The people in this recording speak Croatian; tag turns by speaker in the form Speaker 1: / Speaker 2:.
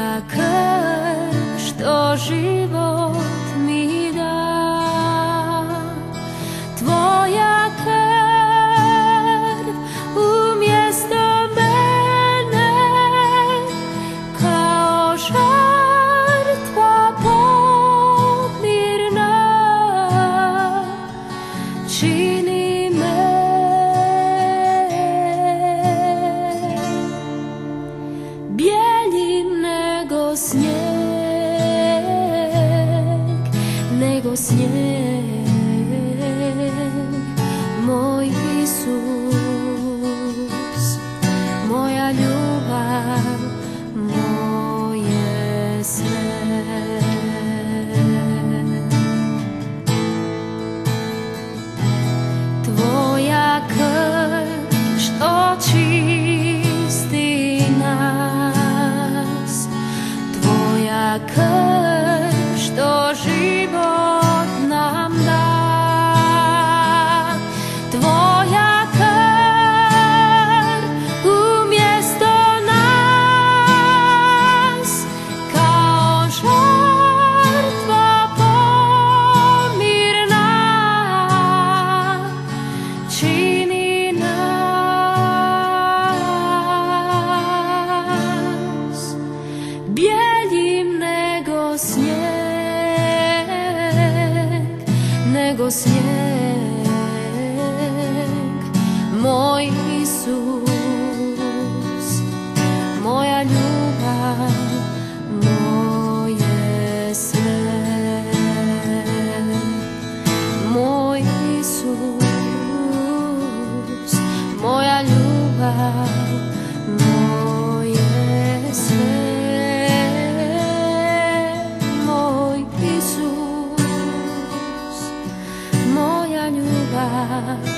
Speaker 1: Tvoja krv što život mi da, Tvoja krv umjesto mene kao žrtva pomirna čini me bijeljim nego snijeg, nego snijeg, moj Isus, moja ljubav, moje sve. Tvoja krv što čisti nas, Tvoja krv što život nam da, Tvoja krv umjesto nas kao žrtva pomirna čini nas bijeljim nego snijeg, nego snijeg, moj Isus, moja ljubav, moje sve. Moj Isus, moja ljubav, moje sve. Moj Isus, moja ljubav,